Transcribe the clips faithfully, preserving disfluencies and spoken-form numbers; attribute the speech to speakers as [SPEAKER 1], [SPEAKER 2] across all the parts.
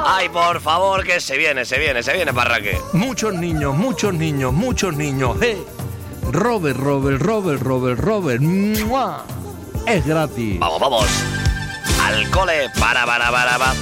[SPEAKER 1] Ay, por favor, que se viene, se viene, se viene, Parraque.
[SPEAKER 2] Muchos niños, muchos niños, muchos niños. ¡Eh! Robert, Robert, Robert, Robert, Robert. ¡Mua! Es gratis.
[SPEAKER 1] Vamos, vamos. Al cole. Para, para, para, para.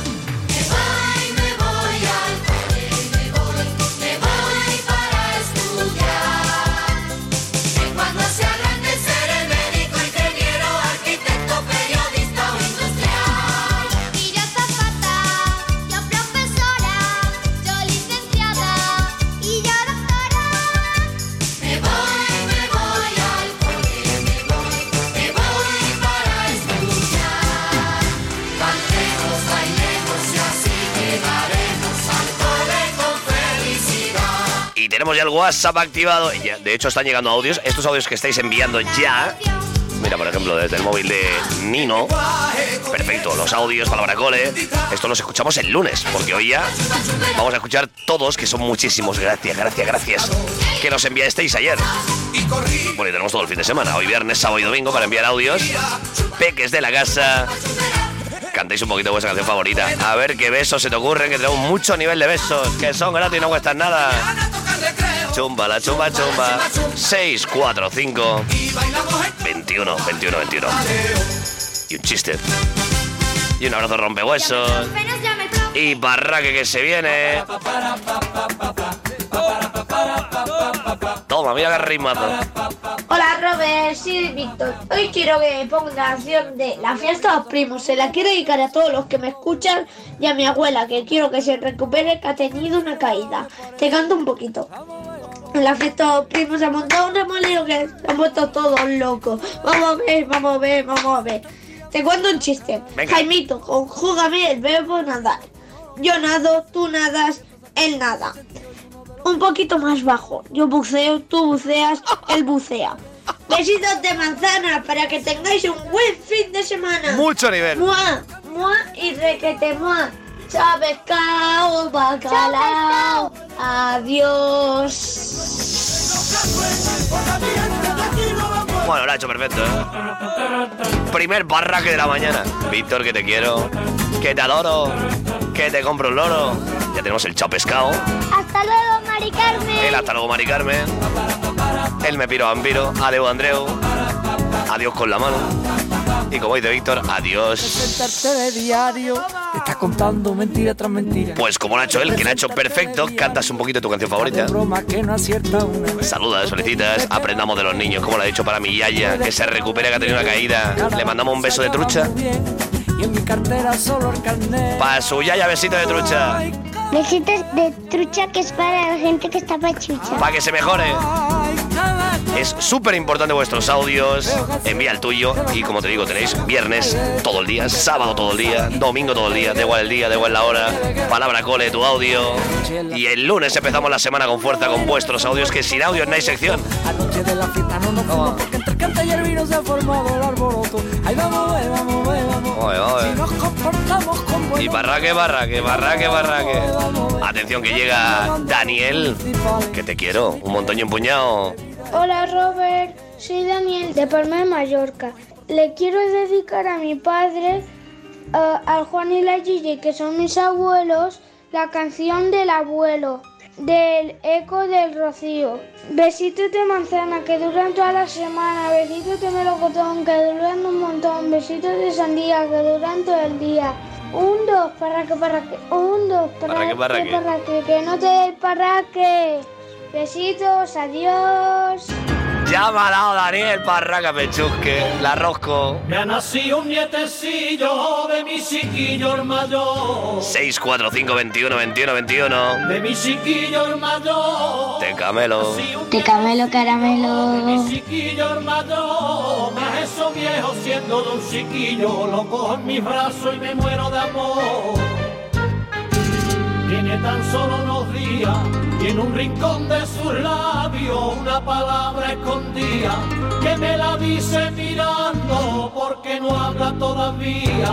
[SPEAKER 1] Tenemos ya el WhatsApp activado. Ya, de hecho, están llegando audios. Estos audios que estáis enviando ya. Mira, por ejemplo, desde el móvil de Nino. Perfecto, los audios, palabra cole. Esto los escuchamos el lunes, porque hoy ya vamos a escuchar todos, que son muchísimos. Gracias, gracias, gracias. Que nos enviasteis ayer. Bueno, y tenemos todo el fin de semana. Hoy viernes, sábado y domingo para enviar audios. Peques de la casa. Cantéis un poquito vuestra canción favorita. A ver qué besos se te ocurren, que tenemos mucho nivel de besos, que son gratis y no cuestan nada. Chumba, la chumba, chumba. seis, cuatro, cinco, veintiuno, veintiuno, veintiuno. Y un chiste. Y un abrazo rompehuesos. Y Parraque que se viene. Toma, mira qué rimazo.
[SPEAKER 3] Hola Robert, soy Víctor. Hoy quiero que me ponga la canción de La fiesta de los primos. Se la quiero dedicar a todos los que me escuchan y a mi abuela, que quiero que se recupere, que ha tenido una caída. Te canto un poquito. En la fiesta de los primos se ha montado un remolino que se han vuelto todos locos. Vamos a ver, vamos a ver, vamos a ver. Te cuento un chiste. Venga. Jaimito, conjúgame el verbo nadar. Yo nado, tú nadas, él nada. Un poquito más bajo. Yo buceo, tú buceas, él bucea. Besitos de manzana para que tengáis un buen fin de semana.
[SPEAKER 1] Mucho nivel.
[SPEAKER 3] Mua, mua y requete mua. Chao pescado, bacalao. Adiós.
[SPEAKER 1] Bueno, lo ha hecho perfecto, ¿eh? Primer Parraque de la mañana. Víctor, que te quiero, que te adoro, que te compro un loro. Ya tenemos el chao pescado.
[SPEAKER 3] Hasta luego, Mari Carmen.
[SPEAKER 1] El hasta luego, Mari Carmen. El me piro vampiro. Adeu, Andreu. Adiós con la mano. Y como dice Víctor, adiós.
[SPEAKER 4] De diario, te está contando mentira tras mentira.
[SPEAKER 1] Pues como lo ha hecho él, que lo ha hecho perfecto, cantas un poquito tu canción favorita. Saludas, felicitas, aprendamos de los niños, como lo ha dicho para mi yaya, que se recupere, que ha tenido una caída. Le mandamos un beso de trucha.
[SPEAKER 4] Y en mi cartera solo el carnet.
[SPEAKER 1] Para su yaya, besito de trucha.
[SPEAKER 3] Besitos de trucha, que es para la gente que está pachucha.
[SPEAKER 1] Para que se mejore. Es súper importante vuestros audios. Envía el tuyo. Y como te digo, tenéis viernes todo el día, sábado todo el día, domingo todo el día, da igual el día, da igual la hora. Palabra cole, tu audio. Y el lunes empezamos la semana con fuerza con vuestros audios, que sin audios no hay sección.
[SPEAKER 4] Anoche de la fiesta no nos fuimos, porque entre el canta y el vino se ha formado el alboroto. Ahí vamos, vamos, vamos, vamos.
[SPEAKER 1] Oye, oye.
[SPEAKER 4] Si nos comportamos con buen...
[SPEAKER 1] Y Parraque, Parraque, Parraque, Parraque. Atención que llega Daniel, que te quiero, un montón y un puñado.
[SPEAKER 3] Hola Robert, soy Daniel de Palma de Mallorca. Le quiero dedicar a mi padre, uh, al Juan y la Gigi, que son mis abuelos, la canción del abuelo, del eco del rocío. Besitos de manzana que duran toda la semana, besitos de melocotón que duran un montón, besitos de sandía que duran todo el día. Un, dos, parraque, parraque, un, dos, parraque, parraque, parraque, que no te dé el parraque. Besitos, adiós.
[SPEAKER 1] Ya me ha dado Daniel Parraca Pechusque, la rosco.
[SPEAKER 5] Me ha nacido un nietecillo de mi chiquillo el mayor.
[SPEAKER 1] seis, cuatro, cinco, veintiuno, veintiuno, veintiuno.
[SPEAKER 5] De mi chiquillo el mayor.
[SPEAKER 1] Te camelo.
[SPEAKER 3] Te camelo, caramelo.
[SPEAKER 5] De mi chiquillo el mayor. Más eso viejo siendo de un chiquillo. Lo cojo en mis brazos y me muero de amor. Tiene tan solo unos días y en un rincón de sus labios una palabra escondida que me la dice mirando porque no habla todavía.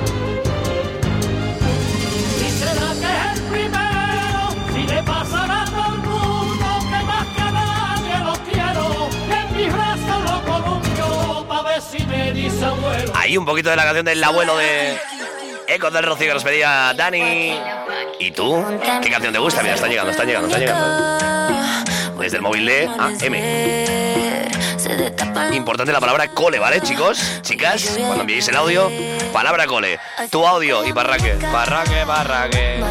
[SPEAKER 5] Y será que es el primero, si le pasará a todo el mundo que más que a nadie lo quiero, en mis brazos lo columpio pa' ver si me dice abuelo.
[SPEAKER 1] Ahí un poquito de la canción del abuelo de Ecos del Rocío que nos pedía Dani. ¿Y tú? ¿Qué canción te gusta? Mira, está llegando, está llegando, está llegando. Desde el móvil de A M. Importante la palabra cole, ¿vale, chicos? Chicas, cuando enviéis el audio, palabra cole. Tu audio y parraque. Parraque, parraque.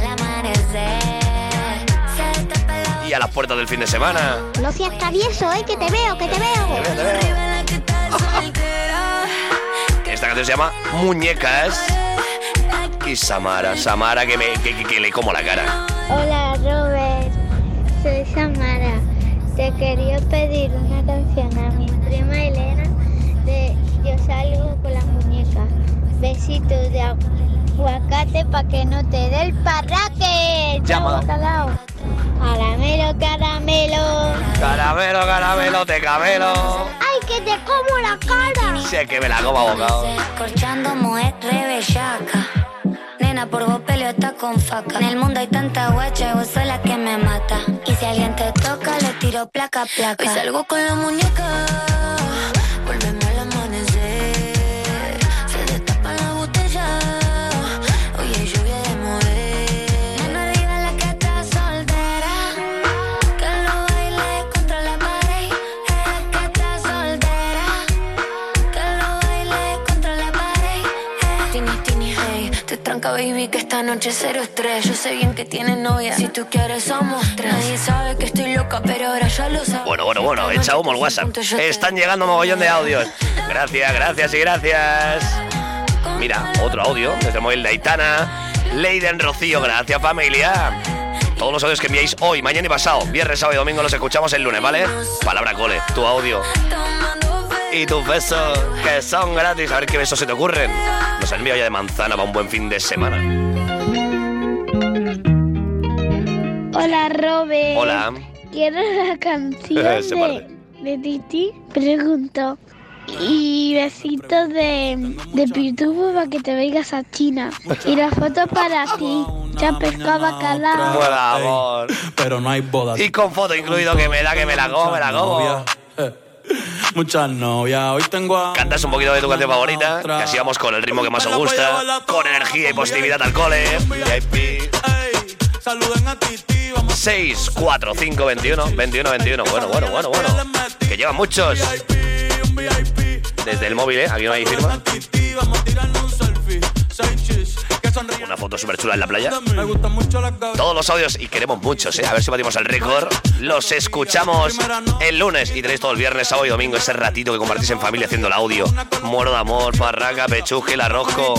[SPEAKER 1] Y a las puertas del fin de semana.
[SPEAKER 6] No seas travieso, eh, que te veo, que te veo.
[SPEAKER 1] Te veo, te veo. Esta canción se llama Muñecas. Y Samara, Samara que, me, que, que, que le como la cara.
[SPEAKER 6] Hola, Robert. Soy Samara. Te quería pedir una canción a mi prima Elena de Yo salgo con las muñecas. Besitos de aguacate pa' que no te dé el parraque.
[SPEAKER 1] Llama.
[SPEAKER 6] Caramelo, caramelo.
[SPEAKER 1] Caramelo, caramelo, te camelo.
[SPEAKER 6] ¡Ay, que te como la cara!
[SPEAKER 1] Sé que me la como a bocado.
[SPEAKER 7] Corchando mujer rebellaca. Nena, por vos peleo está con faca. En el mundo hay tanta guacha y vos sos la que me mata. Y si alguien te toca, le tiro placa, placa. Hoy salgo con la muñeca. Volvemos al amanecer. Se destapa la botella. Oye, lluvia de mover. Nena, arriba la que está soltera. Que lo baile contra la pared. Es que está soltera. Que lo baile contra la pared. Tini, tini, hey. Te tranca, baby, que esta noche cero estrés. Yo sé bien que tienes novia. Si tú quieres, somos tres. Nadie sabe que estoy loca, pero ahora ya lo sabes.
[SPEAKER 1] Bueno, bueno, bueno, echa humo el WhatsApp. Están llegando mogollón de audios. Gracias, gracias y gracias. Mira, otro audio desde el móvil de Aitana. Leiden Rocío, gracias, familia. Todos los audios que enviáis hoy, mañana y pasado, viernes, sábado y domingo, los escuchamos el lunes, ¿vale? Palabra cole, tu audio y tus besos, que son gratis. A ver qué besos se te ocurren. Nos envío ya de manzana para un buen fin de semana.
[SPEAKER 6] Hola, Robert.
[SPEAKER 1] Hola.
[SPEAKER 6] Quiero la canción de, de Titi. Pregunto. Y besitos de, de Pitufo para que te vengas a China. Y la foto para ti. Ya pescado bacalao.
[SPEAKER 1] Buen amor.
[SPEAKER 8] Pero no hay boda.
[SPEAKER 1] Y con foto incluido, que me da, que me la como, me la como.
[SPEAKER 8] Muchas novias, hoy tengo a...
[SPEAKER 1] Cantas un poquito de tu canción favorita, que así vamos con el ritmo que más os gusta, con energía y positividad al cole. V I P.
[SPEAKER 8] Saluden a Titi, vamos.
[SPEAKER 1] seis, cuatro, cinco, veintiuno, veintiuno, veintiuno. Bueno, bueno, bueno, bueno. Que llevan muchos. Desde el móvil, ¿eh? Aquí no hay firma. Una foto súper chula en la playa. Todos los audios, y queremos muchos, ¿eh? A ver si batimos el récord. Los escuchamos el lunes y tenéis todo el viernes, sábado y domingo ese ratito que compartís en familia haciendo el audio. Muero de amor, farraca, pechuje, el arrozco.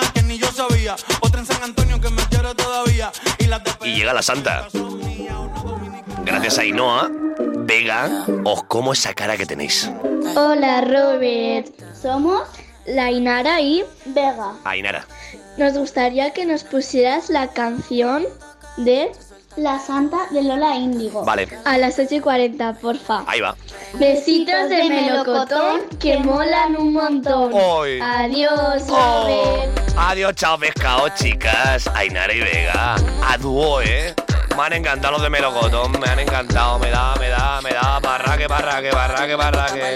[SPEAKER 1] Y llega la Santa. Gracias a Ainhoa Vega, os como esa cara que tenéis.
[SPEAKER 6] Hola, Robert. Somos la Ainara y Vega.
[SPEAKER 1] Ainara.
[SPEAKER 6] Nos gustaría que nos pusieras la canción de La Santa de Lola Índigo.
[SPEAKER 1] Vale.
[SPEAKER 6] A las ocho y cuarenta, porfa.
[SPEAKER 1] Ahí va.
[SPEAKER 6] Besitos de melocotón que molan un montón.
[SPEAKER 1] Hoy.
[SPEAKER 6] Adiós,
[SPEAKER 1] Oh.
[SPEAKER 6] Robert.
[SPEAKER 1] Adiós, chao, pescado, chicas. Ainara y Vega. A dúo, ¿eh? Me han encantado los de melocotón. Me han encantado. Me da, me da, me da. Parraque, parraque, parraque, parraque.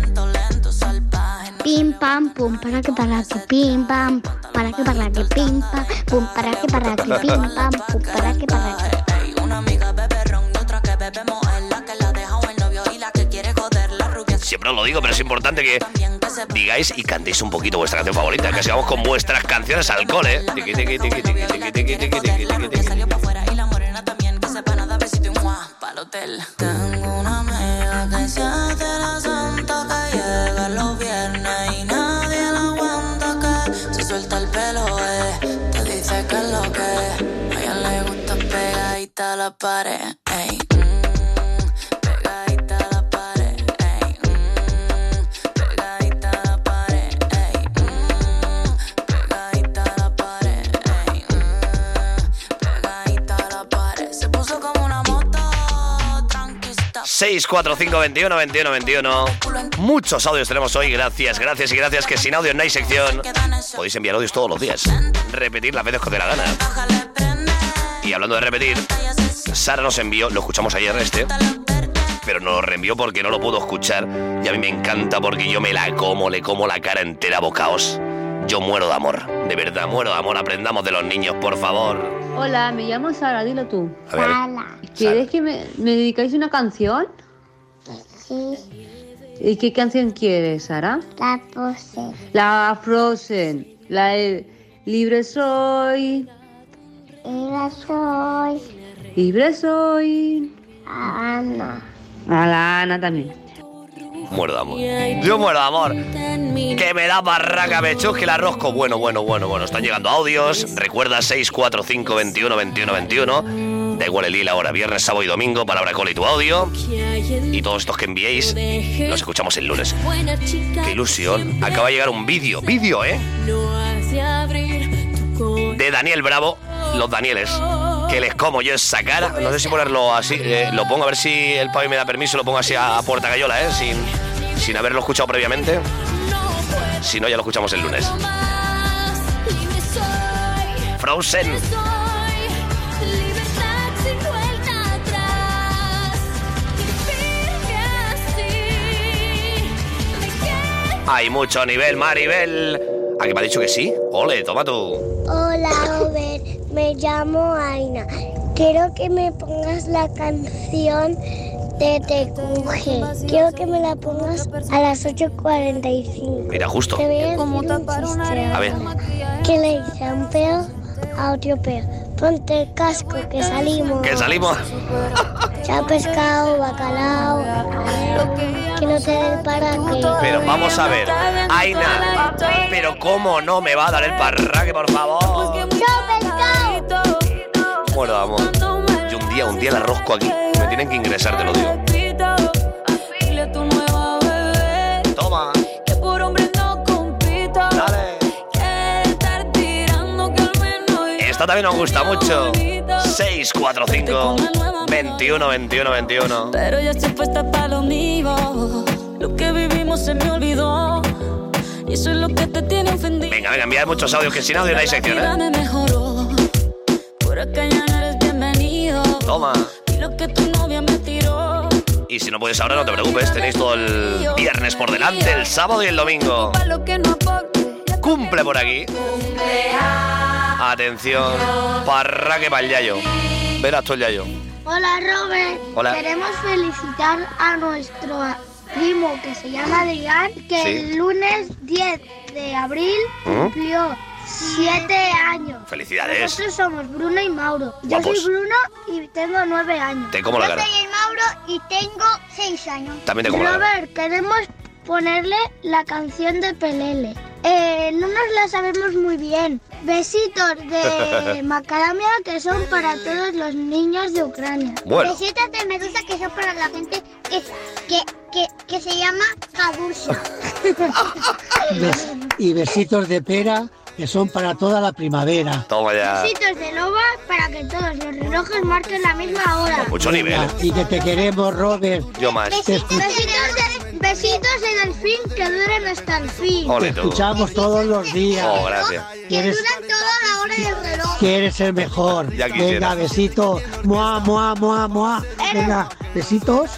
[SPEAKER 6] Pim pam pum para que para que pim pam para que para que pim pam pum para que para que pim pam pum para que para que.
[SPEAKER 7] Una amiga bebe ron y otra que bebemos es la que la deja el novio y la que quiere joder la rubia.
[SPEAKER 1] Siempre os lo digo, pero es importante que digáis y cantéis un poquito vuestra canción favorita. Que sigamos con vuestras canciones al cole. Tiqui, tiqui, tiqui, tiqui, tiqui, tiqui, tiqui, tiqui, tiqui.
[SPEAKER 7] Salió pa' afuera y la morena también que sepa nada besito y un guau pa'l hotel. Tengo una amiga que se hace la santa que llega los viernes y nadie la aguanta, que se suelta el pelo, eh. Te dice que es lo que es. A ella le gusta pegadita a la pared, ey. Mm, pegadita a la pared, ey. Mm, pegadita a la pared, ey. Mm, pegadita a la pared, ey. Mm, pegadita a la pared. Se puso como una moto, tranquista.
[SPEAKER 1] seis, cuatro, cinco, veintiuno, veintiuno, veintiuno. Muchos audios tenemos hoy, gracias, gracias y gracias. Que sin audio no hay sección. Podéis enviar audios todos los días. Repetir las veces que os dé la gana. Y hablando de repetir, Sara nos envió, lo escuchamos ayer este, pero nos lo reenvió porque no lo pudo escuchar. Y a mí me encanta porque yo me la como, le como la cara entera a bocaos. Yo muero de amor, de verdad muero de amor. Aprendamos de los niños, por favor.
[SPEAKER 9] Hola, me llamo Sara, dilo tú.
[SPEAKER 1] A ver, a ver.
[SPEAKER 6] Sala.
[SPEAKER 9] ¿Quieres que me, me dedicáis una canción?
[SPEAKER 6] Sí,
[SPEAKER 9] ¿Y qué canción quieres, Sara?
[SPEAKER 6] la pose.
[SPEAKER 9] La Frozen, la de Libre soy,
[SPEAKER 6] Ella soy
[SPEAKER 9] libre soy.
[SPEAKER 6] Ana.
[SPEAKER 9] A la Ana también.
[SPEAKER 1] Muero de amor. Yo muero de amor. Que me da barraca, me chusque el arrosco. Bueno, bueno, bueno, bueno. Están llegando audios. Recuerda seis cuatro cinco veintiuno veintiuno veintiuno. Da igual el hilo ahora. Viernes, sábado y domingo. Palabra cola y tu audio. Y todos estos que enviéis los escuchamos el lunes. Qué ilusión. Acaba de llegar un vídeo. Vídeo, ¿eh? De Daniel Bravo. Los Danieles. Que les como yo esa cara. No sé si ponerlo así. Eh, lo pongo a ver si el Pavi me da permiso. Lo pongo así a, a puerta gallola, ¿eh? Sin, sin haberlo escuchado previamente. Si no, ya lo escuchamos el lunes. Frozen. Hay mucho nivel, Maribel. ¿A qué me ha dicho que sí? Ole, toma tú.
[SPEAKER 6] Hola, Robert. Me llamo Aina. Quiero que me pongas la canción de T Q G. Quiero que me la pongas a las ocho cuarenta y cinco.
[SPEAKER 1] Mira, justo.
[SPEAKER 6] Te voy a decir un chiste.
[SPEAKER 1] A ver.
[SPEAKER 6] ¿Qué le dice a un pedo a otro pedo? Ponte el casco, que salimos.
[SPEAKER 1] Que salimos.
[SPEAKER 6] Se ha pescado, bacalao. Que no te dé el paraque.
[SPEAKER 1] Pero vamos a ver. Aina. Pero cómo no me va a dar el parraque, por favor.
[SPEAKER 6] ¡Se ha pescado!
[SPEAKER 1] Bueno, vamos. Yo un día, un día la rosco aquí. Me tienen que ingresar, te lo digo. Toma. Dale. Esta también nos gusta mucho. seis cuatro cinco veintiuno veintiuno veintiuno.
[SPEAKER 4] Pero ya estoy puesta para lo mío. Lo que vivimos se me olvidó. Y eso es lo que te tiene ofendido.
[SPEAKER 1] Venga, venga, enviad muchos audios, que sin audio no hay sección, ¿eh?
[SPEAKER 4] Me mejoró. Por acá ya no eres bienvenido.
[SPEAKER 1] Toma.
[SPEAKER 4] Y lo que tu novia me tiró.
[SPEAKER 1] Y si no puedes ahora, no te preocupes. Tenéis todo el viernes por delante, el sábado y el domingo. Cumple por aquí. Atención. Parraque para el Yayo. Verás tú el Yayo.
[SPEAKER 3] Hola, Robert.
[SPEAKER 1] Hola.
[SPEAKER 3] Queremos felicitar a nuestro primo que se llama Adrián, que
[SPEAKER 1] Sí.
[SPEAKER 3] el lunes diez de abril
[SPEAKER 1] ¿Mm?
[SPEAKER 3] cumplió siete años.
[SPEAKER 1] Felicidades.
[SPEAKER 3] Nosotros somos Bruno y Mauro. Yo
[SPEAKER 1] Guapos.
[SPEAKER 3] soy Bruno y tengo nueve años.
[SPEAKER 1] Te como la cara.
[SPEAKER 3] soy el Mauro y tengo seis años.
[SPEAKER 1] También te como la cara.
[SPEAKER 3] Robert, queremos ponerle la canción de Pelele. Eh, no nos la sabemos muy bien. Besitos de macadamia que son para todos los niños de Ucrania.
[SPEAKER 1] Bueno.
[SPEAKER 3] Besitos de medusa que son para la gente que, que, que, que se llama Kadusa.
[SPEAKER 10] Bes- y besitos de pera que son para toda la primavera.
[SPEAKER 1] Toma ya.
[SPEAKER 3] Besitos de loba para que todos los relojes marquen la misma hora.
[SPEAKER 1] Mucho nivel.
[SPEAKER 10] Y que te queremos, Robert.
[SPEAKER 1] Yo más.
[SPEAKER 10] Te, escu-
[SPEAKER 3] Besitos de, besitos de delfín que duren hasta el fin.
[SPEAKER 1] Ole
[SPEAKER 10] te
[SPEAKER 1] tú.
[SPEAKER 10] escuchamos todos los días.
[SPEAKER 1] Oh, gracias.
[SPEAKER 10] Que
[SPEAKER 3] Que
[SPEAKER 10] eres,
[SPEAKER 3] duran toda la hora del reloj.
[SPEAKER 10] que eres el mejor.
[SPEAKER 1] Ya quisiera.
[SPEAKER 10] Venga, besito. Mua, mua, mua, mua. Venga, besitos.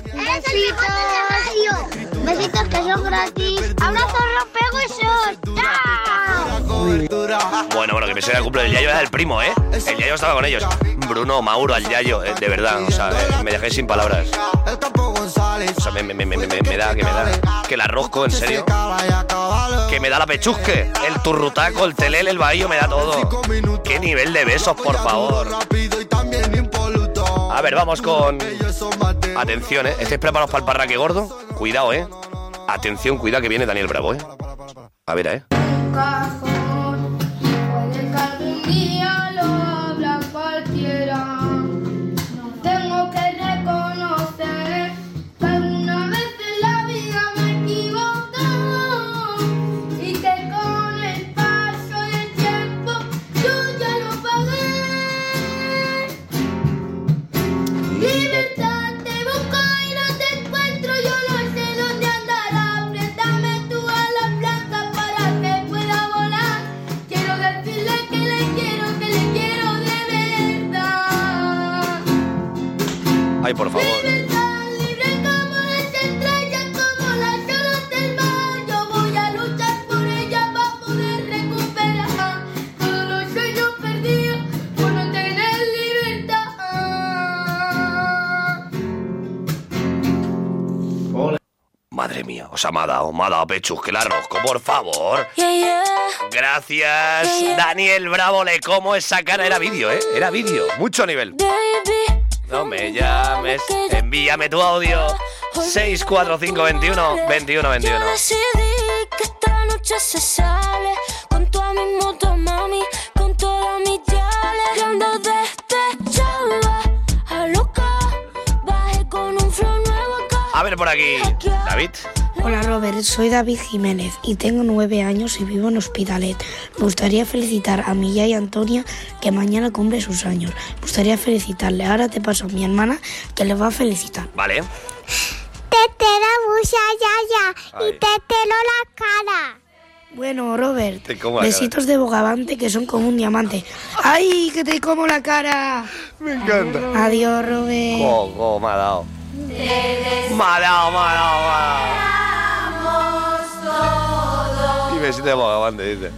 [SPEAKER 3] Besitos. Besitos que son gratis. Abrazos rompehuesos. ¡Chao!
[SPEAKER 1] Bueno, bueno, que me sea el cumple del Yayo era el primo, ¿eh? El Yayo estaba con ellos. Bruno, Mauro, al Yayo, eh, de verdad. O sea, eh, me dejé sin palabras. O sea, me, me, me, me, me, me da, que me da. Que la rosco, en serio. Que me da la pechusque. El turrutaco, el telele, el bahío, me da todo. Qué nivel de besos, por favor. A ver, vamos con... Atención, ¿eh? ¿Estáis preparados para el parraque gordo? Cuidado, ¿eh? Atención, cuidado que viene Daniel Bravo, ¿eh? A ver, ¿eh?
[SPEAKER 11] Cajón, puede que algún día lo habla cualquiera. No tengo que reconocer que alguna vez en la vida me equivoco y que con el paso del tiempo yo ya lo pagué. Libertad te busco y no te encuentro, yo no sé dónde andará. Préstame tu ala blanca para que pueda volar. Quiero decirle que le quiero, que le quiero de verdad.
[SPEAKER 1] Ay, por favor.
[SPEAKER 11] Libertad libre como las estrellas, como las olas del mar. Yo voy a luchar por ella para poder recuperar todos los sueños perdidos por no tener
[SPEAKER 1] cosa me ha dado, me ha dado Pechus, que la rosco, por favor.
[SPEAKER 7] Yeah, yeah.
[SPEAKER 1] Gracias,
[SPEAKER 7] Yeah, yeah.
[SPEAKER 1] Daniel Bravo, le como esa cara. Era vídeo, ¿eh? Era vídeo, mucho nivel.
[SPEAKER 7] Baby,
[SPEAKER 1] No me llames, envíame tu audio. seis cuatro cinco veintiuno veintiuno
[SPEAKER 7] yo
[SPEAKER 1] veintiuno.
[SPEAKER 7] decidí que esta noche se sale con toda mi moto, mami, con toda mi chale. Yo ando despechada, a loca, bajé con un flow nuevo acá.
[SPEAKER 1] A ver por aquí, David.
[SPEAKER 12] Hola Robert, soy David Jiménez y tengo nueve años y vivo en Hospitalet. Me gustaría felicitar a mi yaya Antonia, que mañana cumple sus años. Me gustaría felicitarle. Ahora te paso a mi hermana, que le va a felicitar.
[SPEAKER 1] Vale.
[SPEAKER 6] Te la bulla, yaya, y te telo la cara.
[SPEAKER 12] Bueno, Robert,
[SPEAKER 1] Te como la
[SPEAKER 12] besitos de bogavante que son como un diamante. ¡Ay, que te como la cara!
[SPEAKER 1] Me encanta.
[SPEAKER 12] Adiós, Robert.
[SPEAKER 1] Oh, oh, me ha dado. Me ha dado, me ha dado, me ha dado. Y besito de bogavante, dice.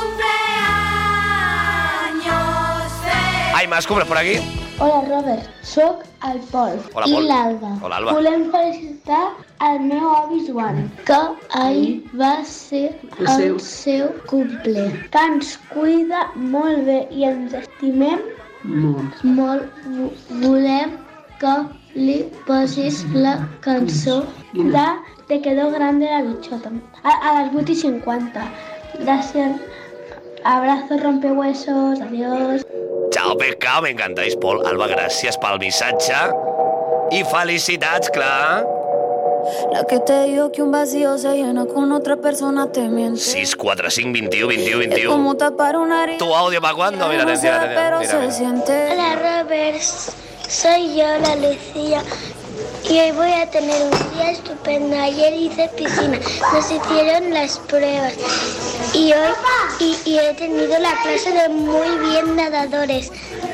[SPEAKER 1] ¿Hay más cumbres por aquí?
[SPEAKER 3] Hola Robert, soc el Pol
[SPEAKER 1] Hola,
[SPEAKER 3] i
[SPEAKER 1] Pol.
[SPEAKER 3] l'Alba.
[SPEAKER 1] Hola, Alba.
[SPEAKER 3] Volem felicitar el meu avi Joan, que ahir va ser
[SPEAKER 9] El
[SPEAKER 3] el
[SPEAKER 9] seu.
[SPEAKER 3] seu cumple. Que ens cuida molt bé i ens estimem
[SPEAKER 9] Molt.
[SPEAKER 3] molt. Vo- Volem que li posis la cançó de Te quedó grande la bichota a, a las vuit i cinquanta. Gracias. Abrazo, rompehuesos. Adiós.
[SPEAKER 1] Chao, pescado, me encantáis, Pol. Alba, gràcies pel missatge. I felicitats, clar.
[SPEAKER 7] La que te digo que un vacío se llena con otra persona te miente.
[SPEAKER 1] sis quatre cinc veintiuno veintiuno
[SPEAKER 7] Es
[SPEAKER 1] veintiuno.
[SPEAKER 7] como tapar una herida.
[SPEAKER 1] ¿Tu audio para cuándo? Mira,
[SPEAKER 7] No
[SPEAKER 1] atención,
[SPEAKER 7] sé,
[SPEAKER 1] atención.
[SPEAKER 7] pero
[SPEAKER 1] Mira,
[SPEAKER 7] se
[SPEAKER 1] mira.
[SPEAKER 7] siente.
[SPEAKER 6] Hola Robert, soy yo, la Lucía, y hoy voy a tener un día estupendo. Ayer hice piscina, nos hicieron las pruebas y hoy y, y he tenido la clase de muy bien nadadores.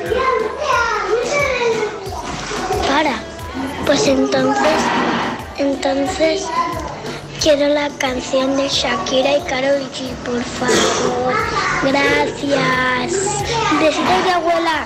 [SPEAKER 6] Para, pues entonces, entonces quiero la canción de Shakira y Karol G, por favor. Gracias. Besitos de abuela.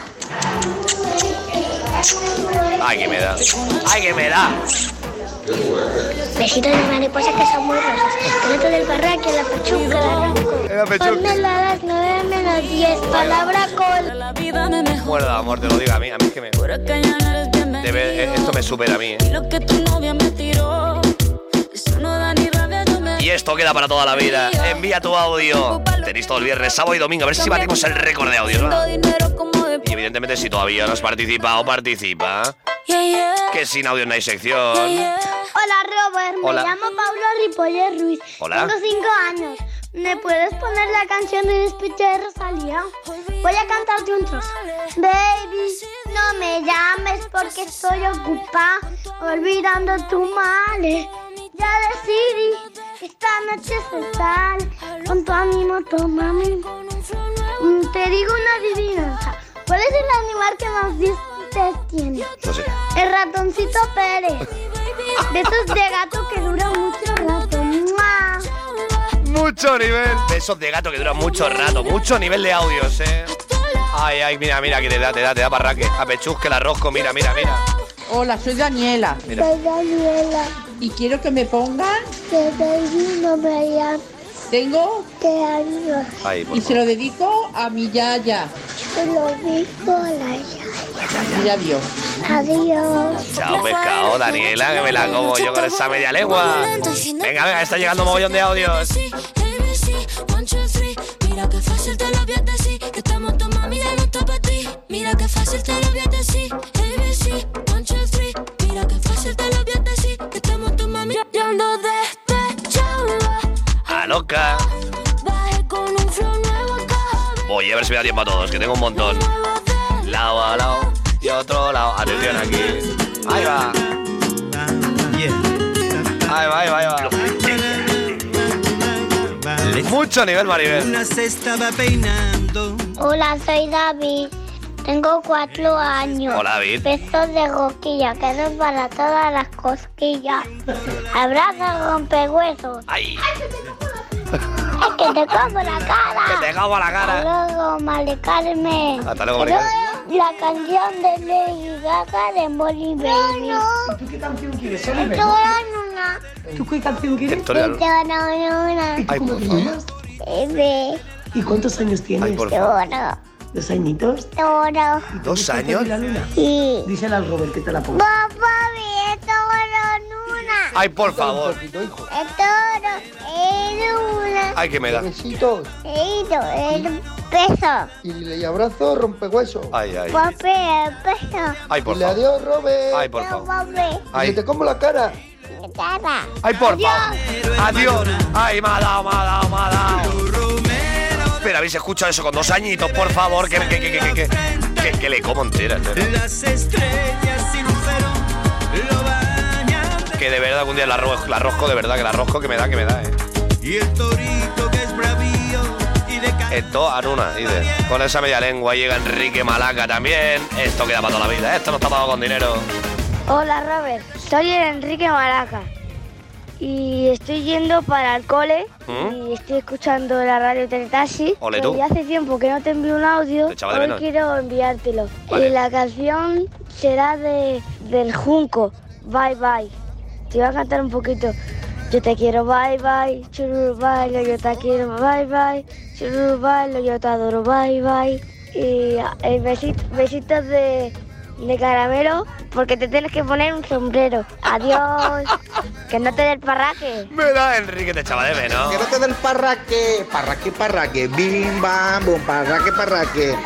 [SPEAKER 1] Ay, que me da. Ay, que me da.
[SPEAKER 6] Besitos de mariposa que son muy rosas. Pelota del barraco, la pechuga, la arranco.
[SPEAKER 1] La pechuga.
[SPEAKER 6] Ponmela a las nueve menos diez. Palabra con...
[SPEAKER 7] La vida me mejor.
[SPEAKER 1] Muerda de amor, te lo diga a mí. A mí es que me...
[SPEAKER 7] Pero es que ya no eres bienvenido.
[SPEAKER 1] Debe, eh, esto me supera a mí, ¿eh?
[SPEAKER 7] Lo que tu novia me tiró, eso no da ni rabia, yo me...
[SPEAKER 1] Y esto queda para toda la vida. Envía tu audio. Tenéis todo el viernes, sábado y domingo. A ver si batimos el récord de audios, ¿verdad?
[SPEAKER 7] Dinero como de...
[SPEAKER 1] Y evidentemente, si todavía no has participado, participa.
[SPEAKER 7] Yeah, yeah.
[SPEAKER 1] Que sin audio no hay sección.
[SPEAKER 7] Yeah, yeah.
[SPEAKER 6] Hola Robert,
[SPEAKER 1] Hola.
[SPEAKER 6] me llamo Paula Ripollet Ruiz.
[SPEAKER 1] Hola.
[SPEAKER 6] Tengo cinco años. ¿Me puedes poner la canción de Despiche de Rosalía? Voy a cantarte un trozo. Baby, no me llames porque estoy ocupada olvidando tu male. Ya decidí que esta noche se sale con tu ánimo, tu mami. Mm, Te digo una adivinanza. ¿Cuál es el animal que más dientes tiene?
[SPEAKER 1] No sé.
[SPEAKER 6] El ratoncito Pérez. De esos de gato que duran mucho rato. ¡Mua!
[SPEAKER 1] Mucho nivel. Besos de gato que duran mucho rato. Mucho nivel de audios, eh. Ay, ay, mira, mira, que te da, te da, te da parraque. A Pechus, que la rosco, mira, mira, mira.
[SPEAKER 13] Hola, soy Daniela
[SPEAKER 1] Mira.
[SPEAKER 6] Soy Daniela.
[SPEAKER 13] y quiero que me pongan.
[SPEAKER 6] Que baby no me llama.
[SPEAKER 13] Tengo
[SPEAKER 6] ¿Qué años?
[SPEAKER 1] Ay, por
[SPEAKER 13] y se lo dedico a mi yaya.
[SPEAKER 6] Se lo digo a la ya.
[SPEAKER 13] Ya vio.
[SPEAKER 6] Adiós.
[SPEAKER 1] Chao, pescado, Daniela, que me la como yo con esa media lengua. Venga, venga, está llegando un mogollón de audios.
[SPEAKER 7] Mira que fácil te lo voy a decir, que estamos tu mami de nuestra para ti. Mira que fácil te lo voy a decir, A B C, one, two, three. Mira que fácil te lo voy a decir, que estamos tu mami. Yo ando despechada,
[SPEAKER 1] A loca.
[SPEAKER 7] bajé con un flow nuevo acá.
[SPEAKER 1] Voy a ver si me da tiempo a todos, que tengo un montón. Lado a lado y otro lado. Atención aquí. Ahí va. Ahí va, ahí va, ahí va. Mucho nivel, Maribel.
[SPEAKER 14] Una se estaba peinando.
[SPEAKER 6] Hola, soy David. Tengo cuatro años.
[SPEAKER 1] Hola, David.
[SPEAKER 6] Besos de rosquilla, que no es para todas las cosquillas. Abraza, rompehuesos.
[SPEAKER 1] Ay.
[SPEAKER 6] Es que te como la cara.
[SPEAKER 1] Que te como la cara.
[SPEAKER 6] Hasta luego, Mari Carmen.
[SPEAKER 1] Hasta luego, Mari
[SPEAKER 6] Pero
[SPEAKER 1] Carmen.
[SPEAKER 6] la canción de Lady Gaga de Molly Baby.
[SPEAKER 13] ¿Tú qué canción quieres,
[SPEAKER 6] Esto era una
[SPEAKER 15] ¿Tú qué canción quieres?
[SPEAKER 1] Victoria.
[SPEAKER 15] ¿Y tú
[SPEAKER 1] Ay,
[SPEAKER 15] cómo
[SPEAKER 1] por
[SPEAKER 15] te
[SPEAKER 1] favor.
[SPEAKER 15] llamas?
[SPEAKER 6] Bebé.
[SPEAKER 15] ¿Y cuántos años tienes?
[SPEAKER 1] Ay, por favor.
[SPEAKER 6] Toro.
[SPEAKER 15] ¿Dos añitos?
[SPEAKER 6] Toro.
[SPEAKER 1] ¿Dos años?
[SPEAKER 15] ¿La luna?
[SPEAKER 6] Sí.
[SPEAKER 15] Dísela al Robert que te la ponga.
[SPEAKER 6] Papá, ve toro luna.
[SPEAKER 1] Ay, por favor.
[SPEAKER 6] El toro, el luna.
[SPEAKER 1] Ay, que me da.
[SPEAKER 16] Besitos.
[SPEAKER 6] El, el peso.
[SPEAKER 16] Y le abrazo rompehuesos.
[SPEAKER 1] Ay, ay.
[SPEAKER 6] Papi, el peso.
[SPEAKER 1] Ay, por
[SPEAKER 16] Dile
[SPEAKER 1] favor.
[SPEAKER 16] adiós, Robert.
[SPEAKER 1] Ay, por favor.
[SPEAKER 6] Papi,
[SPEAKER 1] Ay.
[SPEAKER 16] Que te como la cara.
[SPEAKER 6] cara.
[SPEAKER 1] Ay, por favor. Adiós. Ay, me ha dado, me ha dado, me ha dado. Pero habéis escuchado eso con dos añitos, por favor, que, que, que, que, que, que, que, que le como entera, entera.
[SPEAKER 14] Las estrellas y lucero lo bañan.
[SPEAKER 1] Que de verdad algún día la, ro la rosco, de verdad, que la rosco que me da, que me da, eh.
[SPEAKER 14] Y el torito que es bravío y de ca-
[SPEAKER 1] Esto, Anuna, dice. Con esa media lengua llega Enrique Malaca también. Esto queda para toda la vida, esto no está pagado con dinero.
[SPEAKER 17] Hola Robert, soy el Enrique Malaca y estoy yendo para el cole
[SPEAKER 1] ¿Mm?
[SPEAKER 17] y estoy escuchando la radio Teletaxi.
[SPEAKER 1] Ole tú.
[SPEAKER 17] Y hace tiempo que no te envío un audio,
[SPEAKER 1] Te echaba de
[SPEAKER 17] hoy
[SPEAKER 1] menos.
[SPEAKER 17] quiero enviártelo.
[SPEAKER 1] Vale.
[SPEAKER 17] Y la canción será de del Junco, Bye Bye. Te voy a cantar un poquito. Yo te quiero, bye bye, chururu bailo, yo te quiero, bye bye, chururu bailo, yo te adoro, bye bye. Y eh, besit, besitos de, de caramelo, porque te tienes que poner un sombrero. Adiós, que no te dé el parraque.
[SPEAKER 1] Me da Enrique, te echaba de menos.
[SPEAKER 16] Que no te dé el parraque. Parraque, parraque. Bim, bam, bum. Parraque, parraque.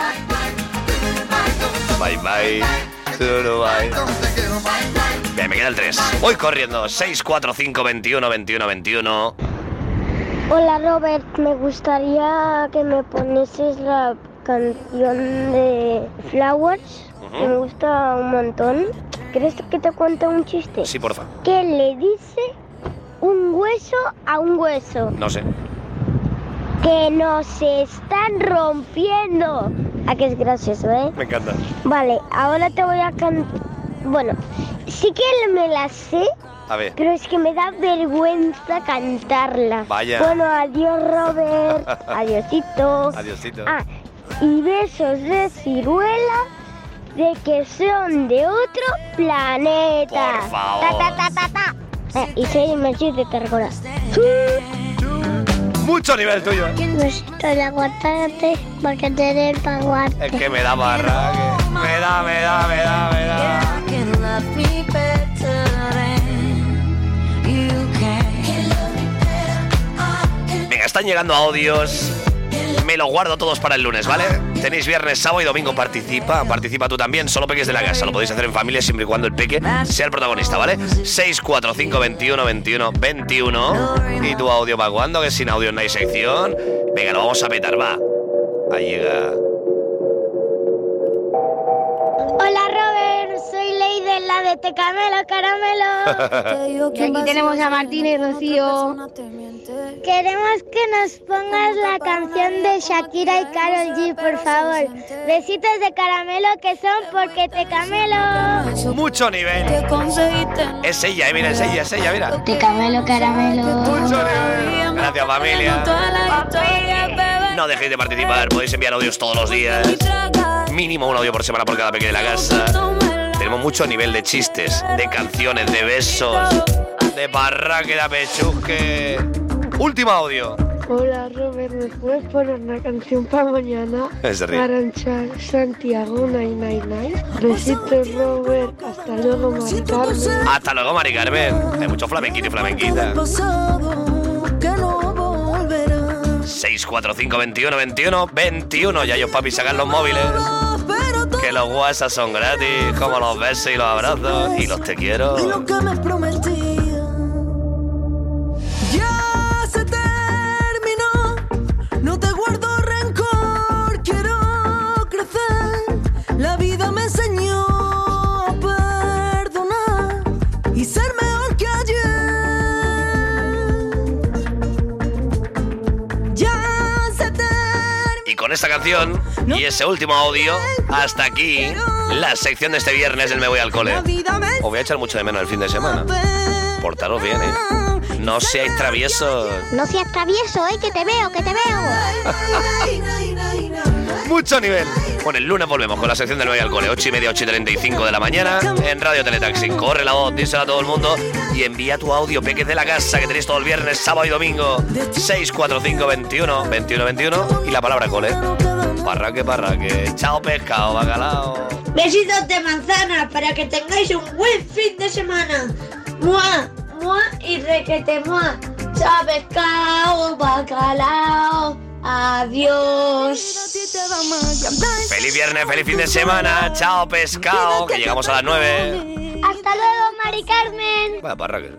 [SPEAKER 1] Bye bye. Solo bye. Bien, me queda el tres. Voy corriendo. seis, cuatro, cinco, veintiuno, veintiuno, veintiuno.
[SPEAKER 6] Hola Robert, me gustaría que me ponieses la canción de Flowers, que me gusta un montón. ¿Quieres que te cuente un chiste?
[SPEAKER 1] Sí, porfa.
[SPEAKER 6] ¿Qué le dice un hueso a un hueso?
[SPEAKER 1] No sé.
[SPEAKER 6] Que nos están rompiendo. ¿A que es gracioso, eh?
[SPEAKER 1] Me encanta.
[SPEAKER 6] Vale, ahora te voy a cantar. Bueno, sí que me la sé,
[SPEAKER 1] A ver.
[SPEAKER 6] pero es que me da vergüenza cantarla.
[SPEAKER 1] Vaya.
[SPEAKER 6] Bueno, adiós Robert. Adiosito.
[SPEAKER 1] Adiosito.
[SPEAKER 6] Ah, y besos de ciruela de que son de otro planeta.
[SPEAKER 1] Por favor.
[SPEAKER 6] Ta, ta, ta, ta, ta. Eh, y soy Mercedes de Tarragona.
[SPEAKER 1] Mucho nivel tuyo.
[SPEAKER 6] Besito de aguacate porque te dé el aguacate.
[SPEAKER 1] Es que me da barra. Que me da, me da, me da, me da. Venga, están llegando audios. Me los guardo todos para el lunes, ¿vale? Tenéis viernes, sábado y domingo. Participa, participa tú también. Solo peques de la casa. Lo podéis hacer en familia siempre y cuando el peque sea el protagonista, ¿vale? seis, cuatro, cinco, veintiuno, veintiuno, veintiuno. ¿Y tu audio para cuándo? Que sin audio no hay sección. Venga, lo vamos a petar, va. Ahí llega.
[SPEAKER 6] Hola Robert, soy Leide, la de Tecamelo Caramelo.
[SPEAKER 9] Y aquí tenemos a Martín y Rocío.
[SPEAKER 6] Queremos que nos pongas la canción de Shakira y Karol G, por favor. Besitos de caramelo que son porque te camelo.
[SPEAKER 1] Mucho nivel. Es ella, eh, mira, es ella, es ella, mira.
[SPEAKER 6] Te camelo caramelo.
[SPEAKER 1] Mucho nivel. Gracias, familia. No dejéis de participar, podéis enviar audios todos los días. Mínimo un audio por semana por cada peque de la casa. Tenemos mucho nivel de chistes, de canciones, de besos, de parraque, de apechusque. Último audio.
[SPEAKER 3] Hola Robert, ¿me puedes poner una canción para mañana?
[SPEAKER 1] Se ríe.
[SPEAKER 3] Arancha Santiago, Nai Nai Nai. Besitos Robert, hasta luego Mari Carmen.
[SPEAKER 1] Hasta luego, Mari Carmen. Hay mucho flamenquito y flamenquita. seis, cuatro, cinco, veintiuno, veintiuno, veintiuno. Ya ellos, papi, sacan los móviles. Que los WhatsApp son gratis, como los besos y los abrazos. Y los te quiero.
[SPEAKER 4] Y lo que me prometí ya se terminó. No te guardo rencor, quiero crecer. La vida me enseñó a perdonar y ser mejor que ayer. Ya se terminó.
[SPEAKER 1] Y con esta canción y ese último audio, hasta aquí la sección de este viernes del Me Voy al Cole. Os voy a echar mucho de menos el fin de semana. Portaros bien, ¿eh? No seáis traviesos.
[SPEAKER 6] No seas travieso, eh, que te veo, que te veo.
[SPEAKER 1] Mucho nivel. Bueno, el lunes volvemos con la sección del Nueve al Cole, ocho y media, ocho y treinta y cinco de la mañana, en Radio Teletaxi. Corre la voz, díselo a todo el mundo y envía tu audio, peques de la casa, que tenéis todo el viernes, sábado y domingo. seis cuatro cinco, veintiuno, veintiuno, veintiuno y la palabra cole. Parraque, parraque. Chao, pescado, bacalao.
[SPEAKER 3] Besitos de manzana para que tengáis un buen fin de semana. ¡Mua! ¡Mua! Y requete mua. Chao, pescado, bacalao. Adiós.
[SPEAKER 1] Feliz viernes, feliz fin de semana. Chao, pescado, que llegamos a las nueve.
[SPEAKER 6] Hasta luego, Mari Carmen.
[SPEAKER 1] Vaya parraque.